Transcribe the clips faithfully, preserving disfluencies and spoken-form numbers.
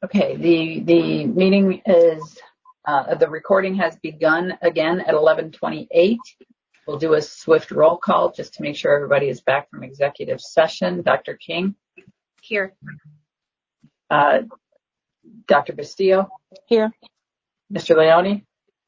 Okay, the, the meeting is, uh, the recording has begun again at eleven twenty-eight. We'll do a swift roll call just to make sure everybody is back from executive session. Doctor King? Here. Uh, Doctor Bastillo? Here. Mister Leone?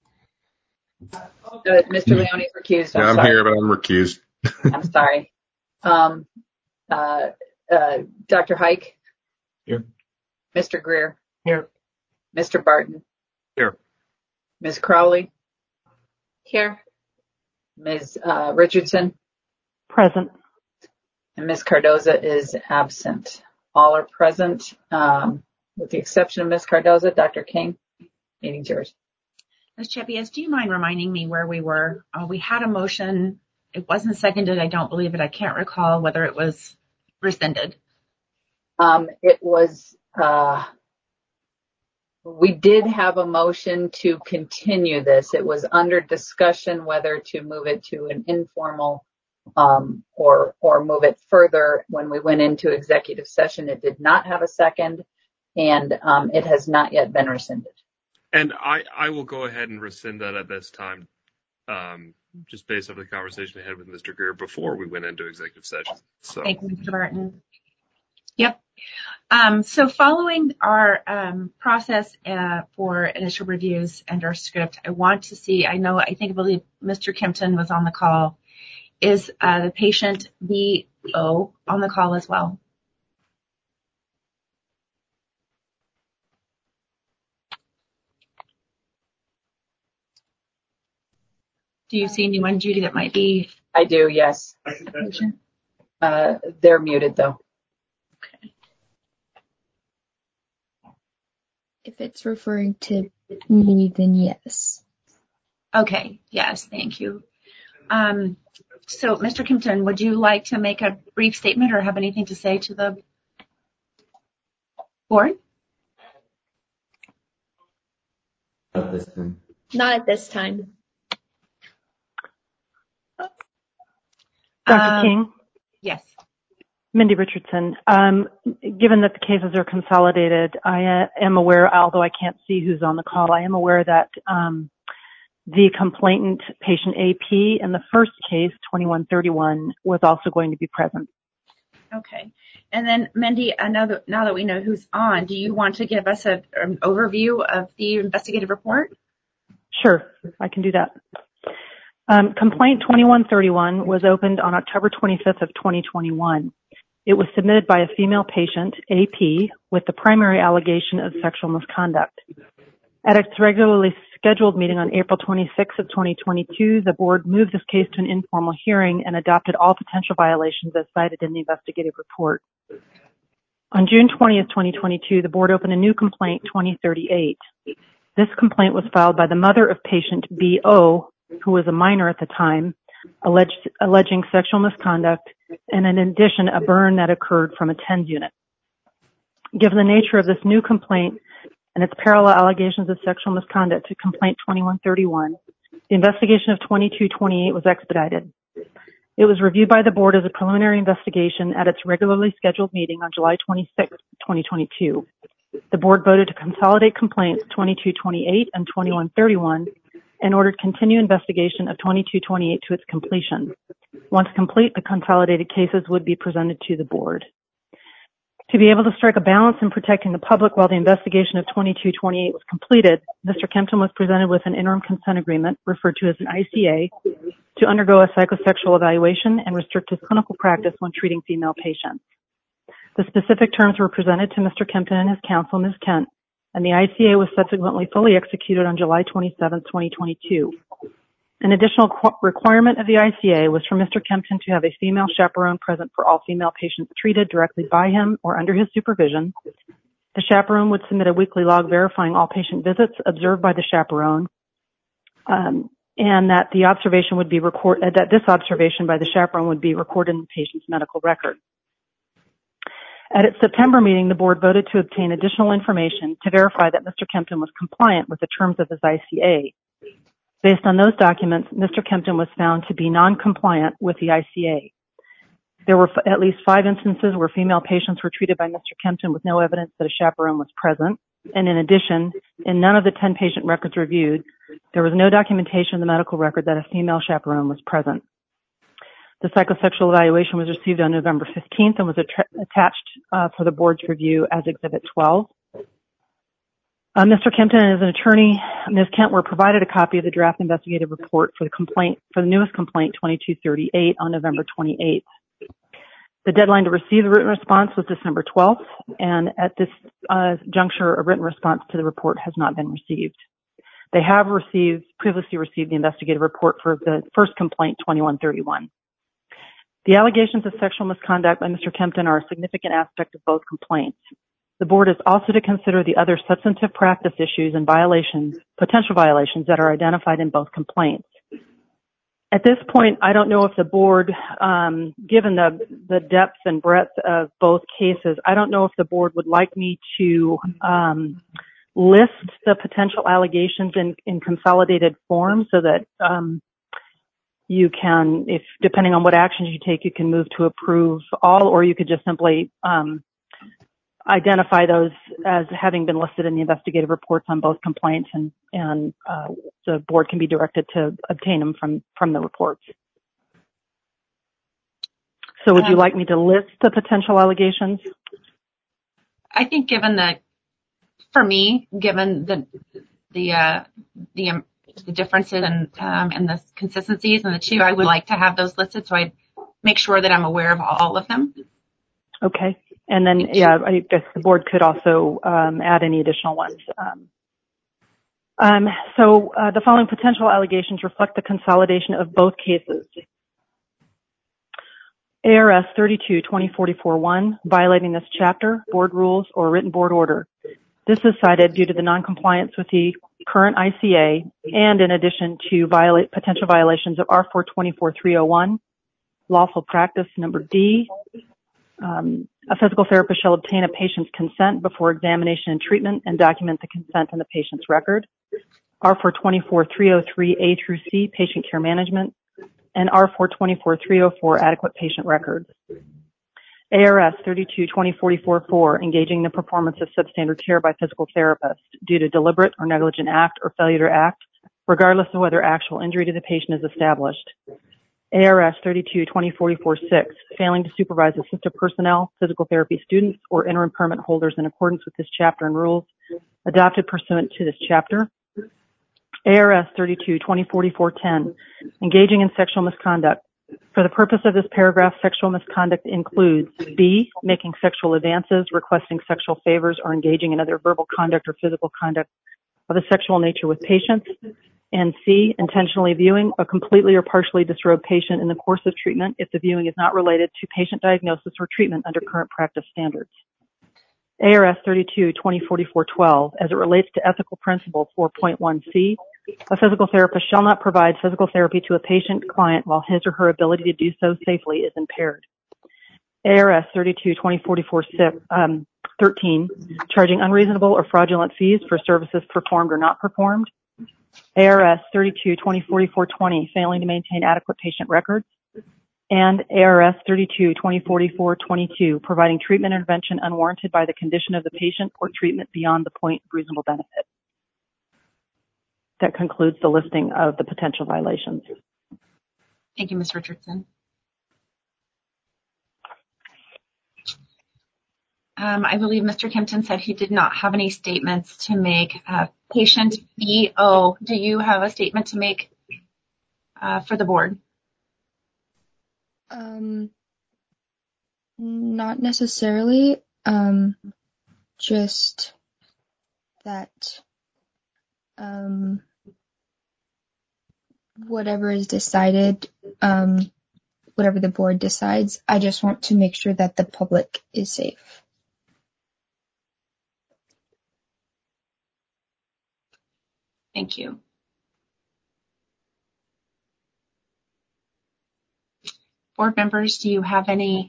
Uh, Mister Leone is recused. I'm, yeah, I'm sorry. here, but I'm recused. I'm sorry. Um, uh, uh, Doctor Hike? Here. Mister Greer? Here. Mister Barton? Here. Miz Crowley? Here. Miz Uh, Richardson? Present. And Miz Cardoza is absent. All are present, um, with the exception of Miz Cardoza. Doctor King, meeting's yours. Miz Chepias, do you mind reminding me where we were? Uh, we had a motion. It wasn't seconded. I don't believe it. I can't recall whether it was rescinded. Um, it was, uh, we did have a motion to continue this. It was under discussion whether to move it to an informal um, or or move it further. When we went into executive session, it did not have a second, and um, it has not yet been rescinded. And I, I will go ahead and rescind that at this time, um, just based on the conversation I had with Mister Greer before we went into executive session. So. Thank you, Mister Barton. Yep. Um, so following our um, process uh, for initial reviews and our script, I want to see, I know, I think, I believe Mister Kempton was on the call. Is uh, the patient B O on the call as well? Do you see anyone, Judy, that might be? I do, yes. A patient? Uh, they're muted, though. Okay. If it's referring to me, then yes. Okay, yes, thank you. Um, so, Mister Kempton, would you like to make a brief statement or have anything to say to the board? Not this time. Not at this time. Doctor Um, King? Yes. Mindy Richardson. Um, given that the cases are consolidated, I uh, am aware, although I can't see who's on the call, I am aware that um, the complainant, patient A P, in the first case, twenty-one thirty-one, was also going to be present. Okay. And then, Mindy, now that, now that we know who's on, do you want to give us a, an overview of the investigative report? Sure, I can do that. Um, complaint twenty-one thirty-one was opened on October twenty-fifth of twenty twenty-one. It was submitted by a female patient, A P, with the primary allegation of sexual misconduct. At its regularly scheduled meeting on April twenty-sixth of twenty twenty-two, the board moved this case to an informal hearing and adopted all potential violations as cited in the investigative report. On June twentieth, twenty twenty-two, the board opened a new complaint, twenty thirty-eight. This complaint was filed by the mother of patient B O, who was a minor at the time, alleged, alleging sexual misconduct and, in addition, a burn that occurred from a TENS unit. Given the nature of this new complaint and its parallel allegations of sexual misconduct to complaint twenty-one thirty-one, the investigation of twenty-two twenty-eight was expedited. It was reviewed by the board as a preliminary investigation at its regularly scheduled meeting on July twenty-sixth, twenty twenty-two. The board voted to consolidate complaints twenty-two twenty-eight and twenty-one thirty-one and ordered continued investigation of twenty-two twenty-eight to its completion. Once complete, the consolidated cases would be presented to the board. To be able to strike a balance in protecting the public while the investigation of twenty-two twenty-eight was completed, Mister Kempton was presented with an interim consent agreement, referred to as an I C A, to undergo a psychosexual evaluation and restrict his clinical practice when treating female patients. The specific terms were presented to Mister Kempton and his counsel, Miz Kent, and the I C A was subsequently fully executed on July twenty-seventh, twenty twenty-two. An additional requirement of the I C A was for Mister Kempton to have a female chaperone present for all female patients treated directly by him or under his supervision. The chaperone would submit a weekly log verifying all patient visits observed by the chaperone, um, and that the observation would be record uh, that this observation by the chaperone would be recorded in the patient's medical record. At its September meeting, the board voted to obtain additional information to verify that Mister Kempton was compliant with the terms of his I C A. Based on those documents, Mister Kempton was found to be non-compliant with the I C A. There were f- at least five instances where female patients were treated by Mister Kempton with no evidence that a chaperone was present. And in addition, in none of the ten patient records reviewed, there was no documentation in the medical record that a female chaperone was present. The psychosexual evaluation was received on November fifteenth and was att- attached uh, for the board's review as Exhibit twelve. Uh, Mister Kempton and his attorney, Miz Kent, were provided a copy of the draft investigative report for the complaint, for the newest complaint, twenty-two thirty-eight, on November twenty-eighth. The deadline to receive the written response was December twelfth, and at this uh, juncture, a written response to the report has not been received. They have received, previously received the investigative report for the first complaint, twenty-one thirty-one. The allegations of sexual misconduct by Mister Kempton are a significant aspect of both complaints. The board is also to consider the other substantive practice issues and violations, potential violations that are identified in both complaints. At this point, I don't know if the board, um, given the, the depth and breadth of both cases, I don't know if the board would like me to um, list the potential allegations in, in consolidated form so that um, you can, if depending on what actions you take, you can move to approve all, or you could just simply um, identify those as having been listed in the investigative reports on both complaints, and, and uh, the board can be directed to obtain them from, from the reports. So would you like me to list the potential allegations? I think given the, for me, given the, the, uh, the, um, the differences and, um, and the consistencies in the two, I would like to have those listed so I make sure that I'm aware of all of them. Okay. And then, yeah, I guess the board could also um, add any additional ones. Um, um, so uh, the following potential allegations reflect the consolidation of both cases. A R S thirty-two twenty forty-four one, violating this chapter, board rules, or written board order. This is cited due to the noncompliance with the current I C A and in addition to violate potential violations of R four twenty-four three oh one, lawful practice number D. Um, a physical therapist shall obtain a patient's consent before examination and treatment and document the consent in the patient's record. R four twenty-four three oh three A through C, patient care management, and R four twenty-four three oh four, adequate patient records. A R S thirty-two twenty forty-four four, engaging in the performance of substandard care by physical therapists due to deliberate or negligent act or failure to act, regardless of whether actual injury to the patient is established. A R S thirty-two twenty forty-four six, failing to supervise assistive personnel, physical therapy students, or interim permit holders in accordance with this chapter and rules adopted pursuant to this chapter. A R S thirty-two twenty forty-four ten, engaging in sexual misconduct. For the purpose of this paragraph, sexual misconduct includes B, making sexual advances, requesting sexual favors, or engaging in other verbal conduct or physical conduct of a sexual nature with patients, and C, intentionally viewing a completely or partially disrobed patient in the course of treatment if the viewing is not related to patient diagnosis or treatment under current practice standards. A R S thirty-two twenty forty-four twelve, as it relates to ethical principle four point one C, a physical therapist shall not provide physical therapy to a patient client while his or her ability to do so safely is impaired. A R S thirty-two twenty forty-four thirteen, charging unreasonable or fraudulent fees for services performed or not performed. A R S thirty-two twenty forty-four twenty, failing to maintain adequate patient records. And A R S thirty-two twenty forty-four twenty-two, providing treatment intervention unwarranted by the condition of the patient or treatment beyond the point of reasonable benefit. That concludes the listing of the potential violations. Thank you, Miz Richardson. Um, I believe Mister Kempton said he did not have any statements to make. Uh, patient B O, do you have a statement to make uh, for the board? Um, not necessarily. Um, just that um, whatever is decided, um, whatever the board decides, I just want to make sure that the public is safe. Thank you. Board members, do you have any?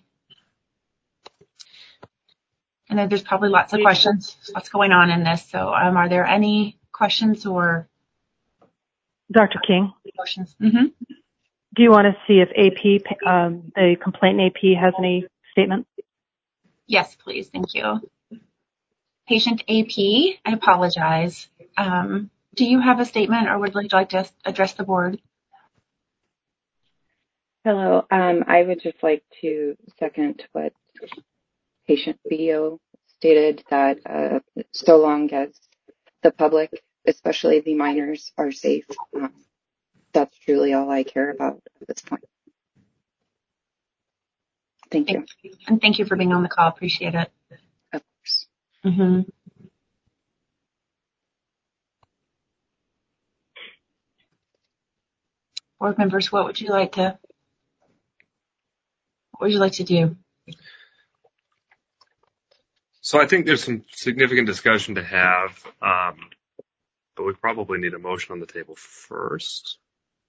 I know there's probably lots of questions, what's going on in this. So um, are there any questions or? Doctor King? Questions? Mm-hmm. Do you want to see if A P, um, the complainant A P has any statement? Yes, please. Thank you. Patient A P, I apologize. Um, do you have a statement or would you like to address the board? Hello. Um, I would just like to second what patient B O stated, that uh, so long as the public, especially the minors, are safe, um, that's truly all I care about at this point. Thank you. Thank you. And thank you for being on the call. Appreciate it. Of course. Mm-hmm. Board members, what would you like to, what would you like to do? So I think there's some significant discussion to have, um, but we probably need a motion on the table first.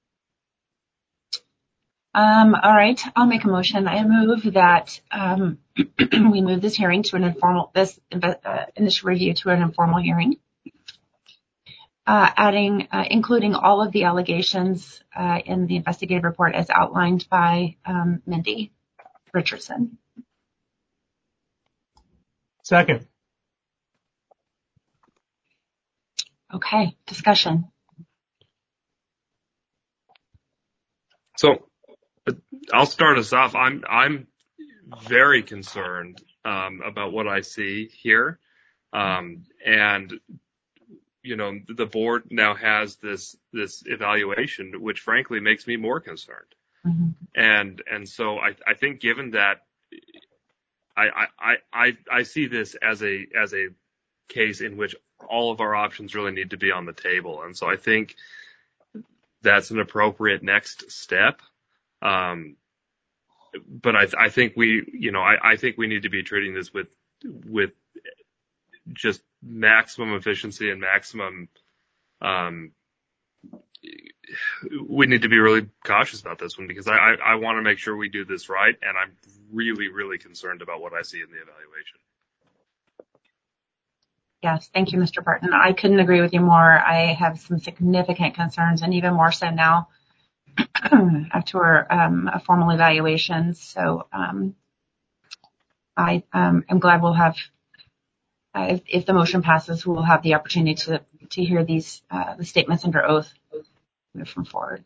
Um, all right, I'll make a motion. I move that um, we move this hearing to an informal, this uh, initial review to an informal hearing, uh, adding, uh, including all of the allegations uh, in the investigative report as outlined by um, Mindy Richardson. Second. Okay, discussion. So I'll start us off. I'm I'm very concerned um, about what I see here, um, and you know the board now has this this evaluation, which frankly makes me more concerned. Mm-hmm. And and so I I think given that I I I I see this as a as a case in which all of our options really need to be on the table, and so I think that's an appropriate next step. Um, but I, I think we, you know, I, I think we need to be treating this with, with just maximum efficiency and maximum, um, we need to be really cautious about this one because I, I, I want to make sure we do this right. And I'm really, really concerned about what I see in the evaluation. Yes, thank you, Mister Barton. I couldn't agree with you more. I have some significant concerns, and even more so now after um, a formal evaluation. So um, I um, am glad we'll have, uh, if, if the motion passes, we'll have the opportunity to to hear these uh, the statements under oath move from forward.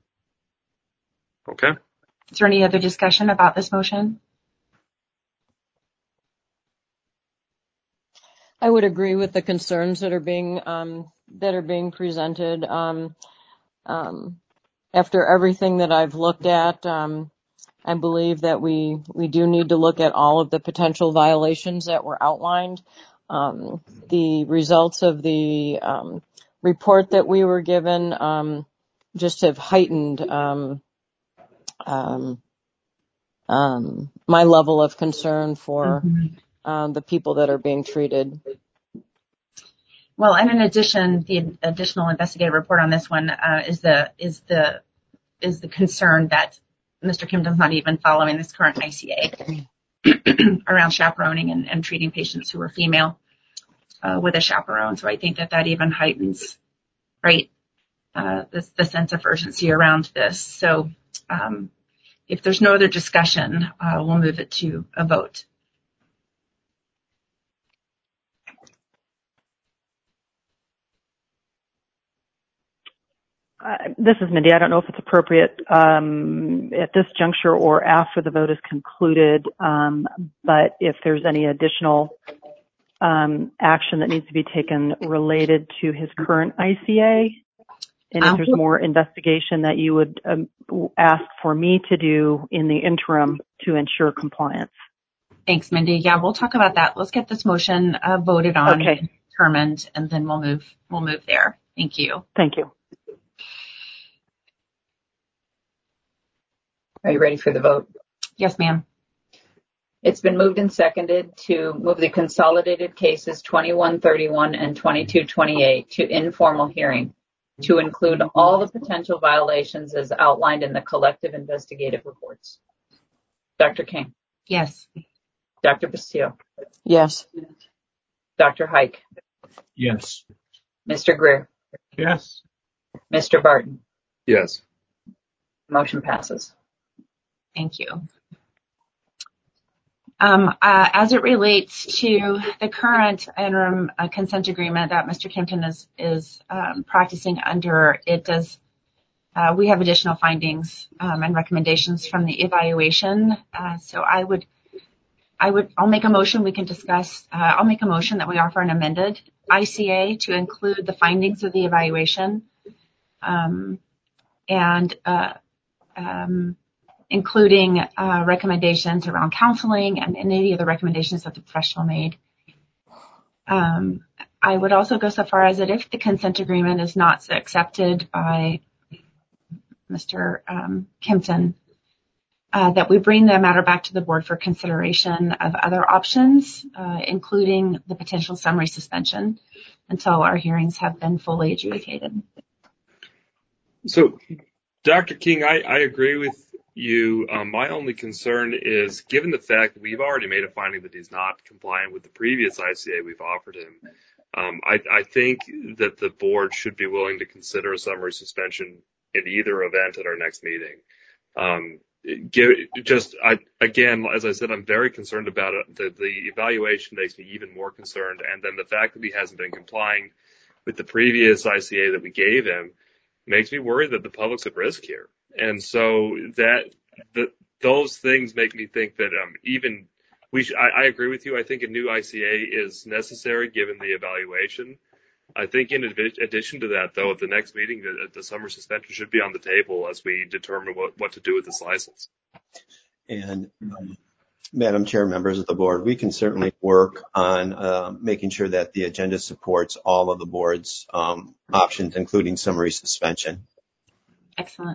Okay. Is there any other discussion about this motion? I would agree with the concerns that are being um, that are being presented. Um, um, after everything that I've looked at, um, I believe that we we do need to look at all of the potential violations that were outlined. Um, the results of the um, report that we were given um, just have heightened um, um, um, my level of concern for Mm-hmm. um, the people that are being treated. Well, and in addition, the additional investigative report on this one uh, is the is the is the concern that Mister Kimden's not even following this current I C A around chaperoning and, and treating patients who are female uh, with a chaperone. So I think that that even heightens, right, uh, the, the sense of urgency around this. So um, if there's no other discussion, uh, we'll move it to a vote. Uh, this is Mindy. I don't know if it's appropriate um, at this juncture or after the vote is concluded, um, but if there's any additional um, action that needs to be taken related to his current I C A, and if there's more investigation that you would um, ask for me to do in the interim to ensure compliance. Thanks, Mindy. Yeah, we'll talk about that. Let's get this motion uh, voted on, okay. and determined, and then we'll move. We'll move there. Thank you. Thank you. Are you ready for the vote? Yes, ma'am. It's been moved and seconded to move the consolidated cases twenty-one thirty-one and twenty-two twenty-eight to informal hearing to include all the potential violations as outlined in the collective investigative reports. Doctor King? Yes. Doctor Basile? Yes. Doctor Hike? Yes. Mister Greer? Yes. Mister Barton? Yes. Motion passes. Thank you. Um, uh, as it relates to the current interim uh, consent agreement that Mister Kimpton is, is um, practicing under, it does, uh, we have additional findings um, and recommendations from the evaluation. Uh, so I would, I would, I'll make a motion we can discuss. Uh, I'll make a motion that we offer an amended I C A to include the findings of the evaluation um, and uh, um, including uh, recommendations around counseling and any of the recommendations that the professional made. Um, I would also go so far as that if the consent agreement is not accepted by Mister Um, Kimpton, uh, that we bring the matter back to the board for consideration of other options, uh, including the potential summary suspension until our hearings have been fully adjudicated. So, Doctor King, I, I agree with you. Um, my only concern is, given the fact that we've already made a finding that he's not compliant with the previous I C A we've offered him, um, I, I think that the board should be willing to consider a summary suspension in either event at our next meeting. Um, give, just, I, again, as I said, I'm very concerned about it. The, the evaluation makes me even more concerned, and then the fact that he hasn't been complying with the previous I C A that we gave him makes me worry that the public's at risk here. And so that the, those things make me think that um, even we sh- I, I agree with you. I think a new I C A is necessary given the evaluation. I think in addition to that, though, at the next meeting, the, the summer suspension should be on the table as we determine what, what to do with this license. And um, Madam Chair, members of the board, we can certainly work on uh, making sure that the agenda supports all of the board's um, options, including summary suspension. Excellent.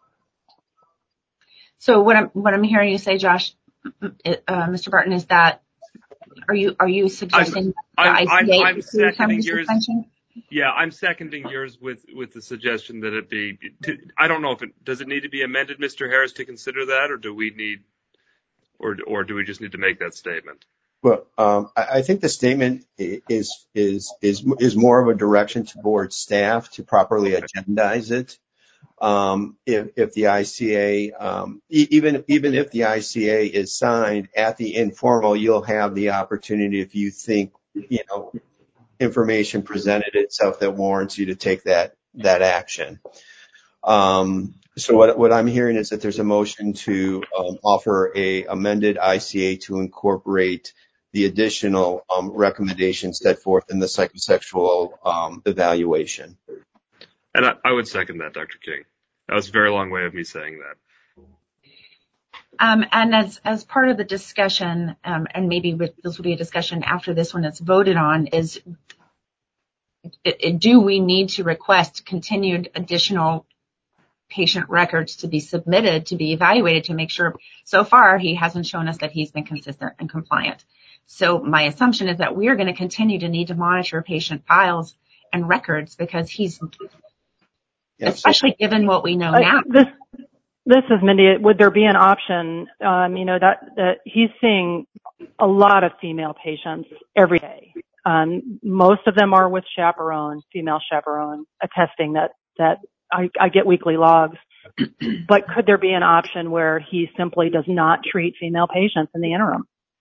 So what I'm what I'm hearing you say, Josh, uh, Mister Barton, is that are you are you suggesting I'm, the I'm, I C A I'm, I'm seconding yours. suspension? Yeah, I'm seconding yours with, with the suggestion that it be. To, I don't know if it does it need to be amended, Mister Harris, to consider that, or do we need, or or do we just need to make that statement? Well, um, I, I think the statement is is is is more of a direction to board staff to properly agendize it. Um, if, if the I C A, um, e- even, even if the I C A is signed at the informal, you'll have the opportunity, if you think, you know, information presented itself that warrants you to take that, that action. Um, so what, what I'm hearing is that there's a motion to, um, offer a amended I C A to incorporate the additional, um, recommendations set forth in the psychosexual, um, evaluation. And I, I would second that, Doctor King. That was a very long way of me saying that. Um, and as as part of the discussion, um, and maybe with, this will be a discussion after this one is voted on, is it, it, do we need to request continued additional patient records to be submitted, to be evaluated, to make sure? So far, he hasn't shown us that he's been consistent and compliant. So my assumption is that we are going to continue to need to monitor patient files and records because he's, yeah, especially so, given what we know uh, now. This, this is Mindy. Would there be an option, um, you know, that, that he's seeing a lot of female patients every day. Um, most of them are with chaperone, female chaperone, attesting that, that I, I get weekly logs. But could there be an option where he simply does not treat female patients in the interim?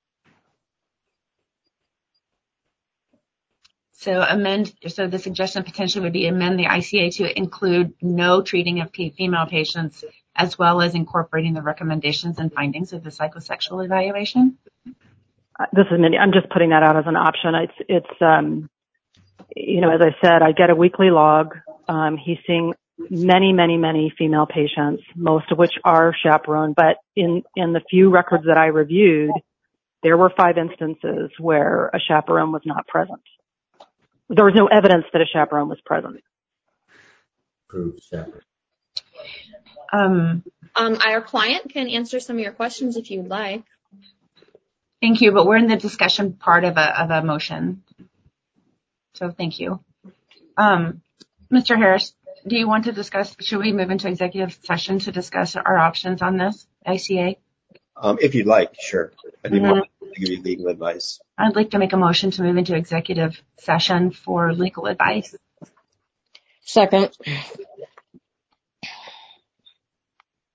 So amend, so the suggestion potentially would be amend the I C A to include no treating of female patients, as well as incorporating the recommendations and findings of the psychosexual evaluation. Uh, this is Mindy. I'm just putting that out as an option. It's, it's, um, you know, as I said, I get a weekly log. Um, he's seeing many, many, many female patients, most of which are chaperone, but in, in the few records that I reviewed, there were five instances where a chaperone was not present. There was no evidence that a chaperone was present. Approved chaperone. Um, um, our client can answer some of your questions if you'd like. Thank you, but we're in the discussion part of a, of a motion. So thank you. Um, Mister Harris, do you want to discuss, should we move into executive session to discuss our options on this I C A? Um, if you'd like, sure. I didn't Mm-hmm. want to give you legal advice. I'd like to make a motion to move into executive session for legal advice. Second.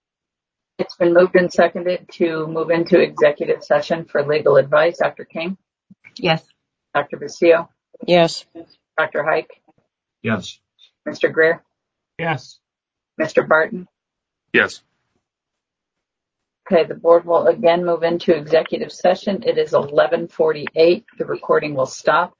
Been moved and seconded to move into executive session for legal advice. Doctor King, Yes. Doctor Basile, Yes. Doctor Hike, Yes. Mister Greer, Yes. Mister Barton. Yes. Okay, the board will again move into executive session. It is eleven forty-eight. The recording will stop.